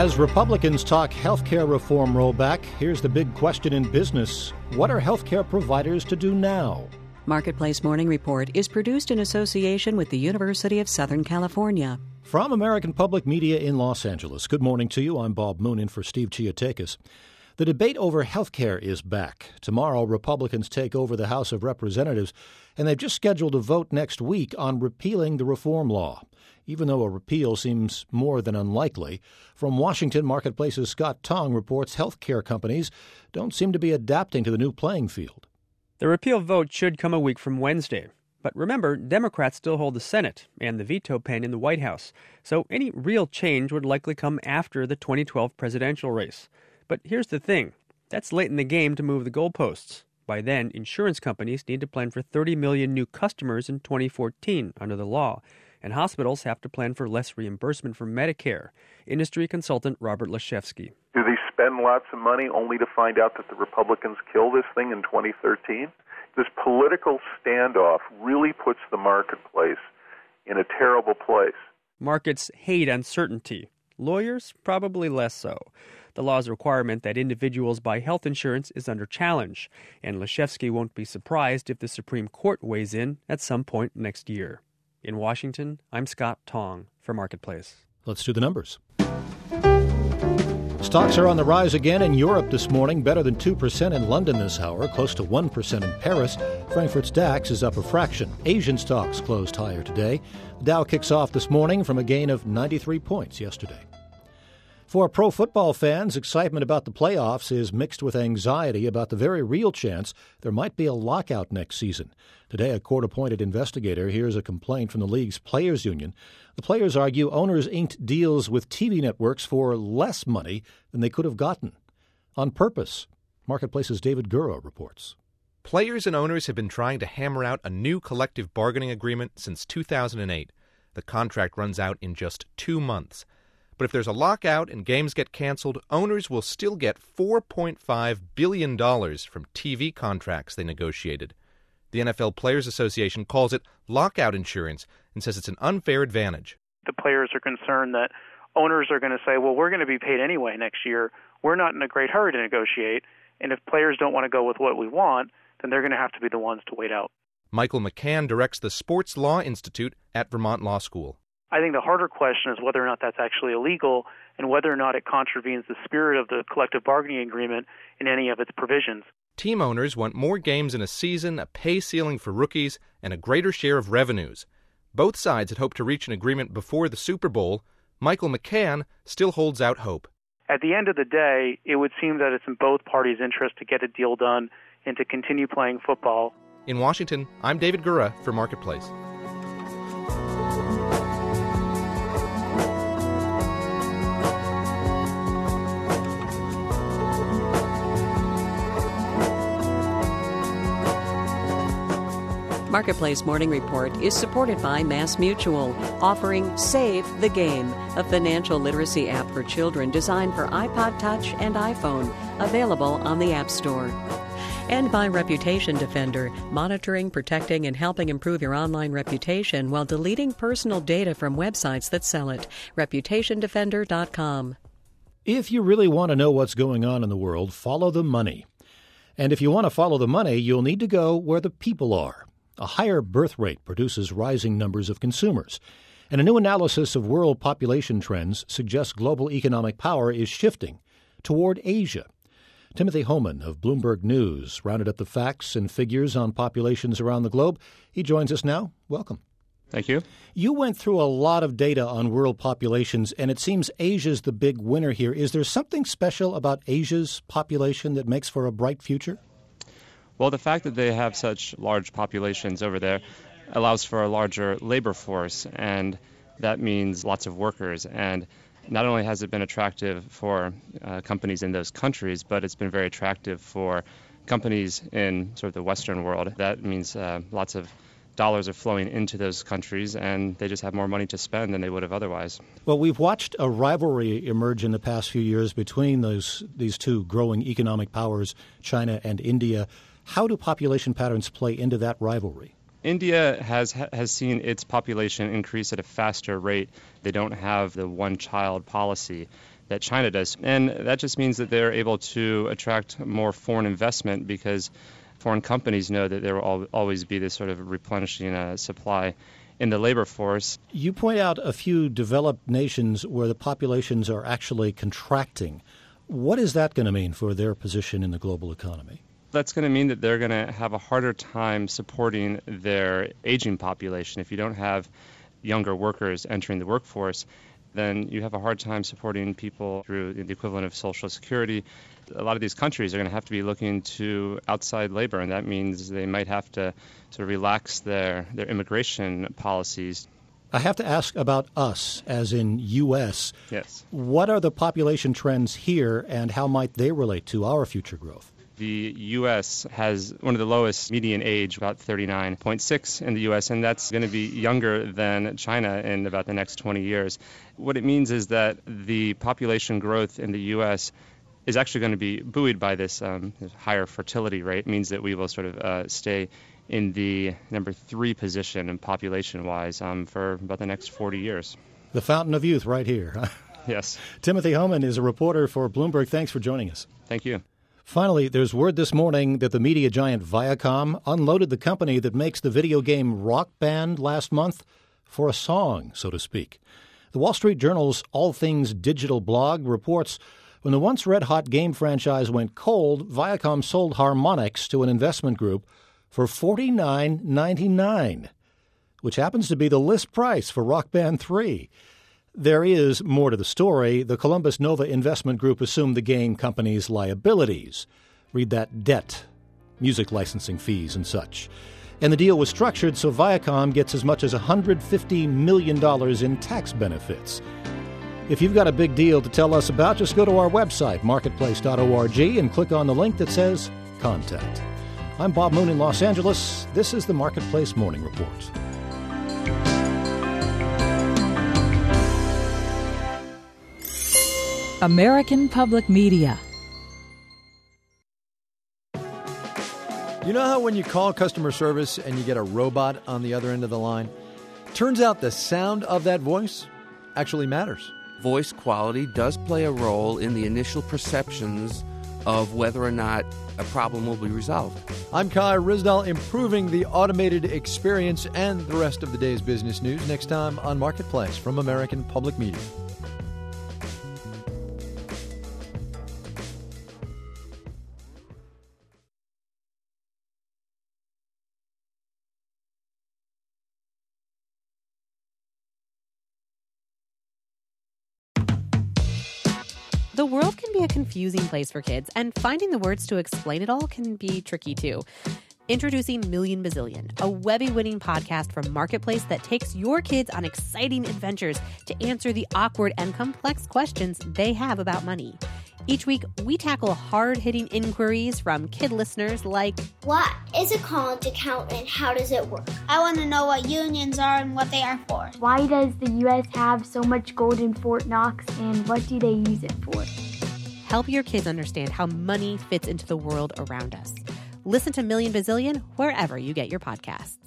As Republicans talk healthcare reform rollback, here's the big question in business. What are healthcare providers to do now? Marketplace Morning Report is produced in association with the University of Southern California. From American Public Media in Los Angeles, good morning to you. I'm Bob Moon in for Steve Chiotakis. The debate over health care is back. Tomorrow, Republicans take over the House of Representatives, and they've just scheduled a vote next week on repealing the reform law. Even though a repeal seems more than unlikely, from Washington, Marketplace's Scott Tong reports health care companies don't seem to be adapting to the new playing field. The repeal vote should come a week from Wednesday. But remember, Democrats still hold the Senate and the veto pen in the White House, so any real change would likely come after the 2012 presidential race. But here's the thing. That's late in the game to move the goalposts. By then, insurance companies need to plan for 30 million new customers in 2014 under the law, and hospitals have to plan for less reimbursement from Medicare. Industry consultant Robert Leshevsky. Do they spend lots of money only to find out that the Republicans kill this thing in 2013? This political standoff really puts the marketplace in a terrible place. Markets hate uncertainty. Lawyers, probably less so. The law's requirement that individuals buy health insurance is under challenge, and Leshevsky won't be surprised if the Supreme Court weighs in at some point next year. In Washington, I'm Scott Tong for Marketplace. Let's do the numbers. Stocks are on the rise again in Europe this morning, better than 2% in London this hour, close to 1% in Paris. Frankfurt's DAX is up a fraction. Asian stocks closed higher today. The Dow kicks off this morning from a gain of 93 points yesterday. For pro football fans, excitement about the playoffs is mixed with anxiety about the very real chance there might be a lockout next season. Today, a court-appointed investigator hears a complaint from the league's players' union. The players argue owners inked deals with TV networks for less money than they could have gotten. On purpose. Marketplace's David Gura reports. Players and owners have been trying to hammer out a new collective bargaining agreement since 2008. The contract runs out in just 2 months. But if there's a lockout and games get canceled, owners will still get $4.5 billion from TV contracts they negotiated. The NFL Players Association calls it lockout insurance and says it's an unfair advantage. The players are concerned that owners are going to say, well, we're going to be paid anyway next year. We're not in a great hurry to negotiate. And if players don't want to go with what we want, then they're going to have to be the ones to wait out. Michael McCann directs the Sports Law Institute at Vermont Law School. I think the harder question is whether or not that's actually illegal and whether or not it contravenes the spirit of the collective bargaining agreement in any of its provisions. Team owners want more games in a season, a pay ceiling for rookies, and a greater share of revenues. Both sides had hoped to reach an agreement before the Super Bowl. Michael McCann still holds out hope. At the end of the day, it would seem that it's in both parties' interest to get a deal done and to continue playing football. In Washington, I'm David Gura for Marketplace. Marketplace Morning Report is supported by MassMutual, offering Save the Game, a financial literacy app for children designed for iPod Touch and iPhone, available on the App Store. And by Reputation Defender, monitoring, protecting, and helping improve your online reputation while deleting personal data from websites that sell it. ReputationDefender.com. If you really want to know what's going on in the world, follow the money. And if you want to follow the money, you'll need to go where the people are. A higher birth rate produces rising numbers of consumers, and a new analysis of world population trends suggests global economic power is shifting toward Asia. Timothy Homan of Bloomberg News rounded up the facts and figures on populations around the globe. He joins us now. Welcome. Thank you. You went through a lot of data on world populations, and it seems Asia's the big winner here. Is there something special about Asia's population that makes for a bright future? Well, the fact that they have such large populations over there allows for a larger labor force, and that means lots of workers. And not only has it been attractive for companies in those countries, but it's been very attractive for companies in sort of the Western world. That means lots of dollars are flowing into those countries, and they just have more money to spend than they would have otherwise. Well, we've watched a rivalry emerge in the past few years between these two growing economic powers, China and India. How do population patterns play into that rivalry? India has seen its population increase at a faster rate. They don't have the one-child policy that China does. And that just means that they're able to attract more foreign investment because foreign companies know that there will always be this sort of replenishing supply in the labor force. You point out a few developed nations where the populations are actually contracting. What is that going to mean for their position in the global economy? That's going to mean that they're going to have a harder time supporting their aging population. If you don't have younger workers entering the workforce, then you have a hard time supporting people through the equivalent of Social Security. A lot of these countries are going to have to be looking to outside labor, and that means they might have to sort of relax their immigration policies. I have to ask about us, as in U.S. Yes. What are the population trends here, and how might they relate to our future growth? The U.S. has one of the lowest median age, about 39.6 in the U.S., and that's going to be younger than China in about the next 20 years. What it means is that the population growth in the U.S. is actually going to be buoyed by this higher fertility rate. It means that we will sort of stay in the number 3 position in population-wise for about the next 40 years. The fountain of youth right here. Yes. Timothy Homan is a reporter for Bloomberg. Thanks for joining us. Thank you. Finally, there's word this morning that the media giant Viacom unloaded the company that makes the video game Rock Band last month for a song, so to speak. The Wall Street Journal's All Things Digital blog reports when the once red-hot game franchise went cold, Viacom sold Harmonix to an investment group for $49.99, which happens to be the list price for Rock Band 3. There is more to the story. The Columbus Nova Investment Group assumed the game company's liabilities. Read that: debt, music licensing fees, and such. And the deal was structured so Viacom gets as much as $150 million in tax benefits. If you've got a big deal to tell us about, just go to our website, marketplace.org, and click on the link that says Contact. I'm Bob Moon in Los Angeles. This is the Marketplace Morning Report. American Public Media. You know how when you call customer service and you get a robot on the other end of the line? Turns out the sound of that voice actually matters. Voice quality does play a role in the initial perceptions of whether or not a problem will be resolved. I'm Kai Ryssdal, improving the automated experience and the rest of the day's business news next time on Marketplace from American Public Media. The world can be a confusing place for kids, and finding the words to explain it all can be tricky too. Introducing Million Bazillion, a Webby-winning podcast from Marketplace that takes your kids on exciting adventures to answer the awkward and complex questions they have about money. Each week, we tackle hard-hitting inquiries from kid listeners like, what is a college account and how does it work? I want to know what unions are and what they are for. Why does the U.S. have so much gold in Fort Knox and what do they use it for? Help your kids understand how money fits into the world around us. Listen to Million Bazillion wherever you get your podcasts.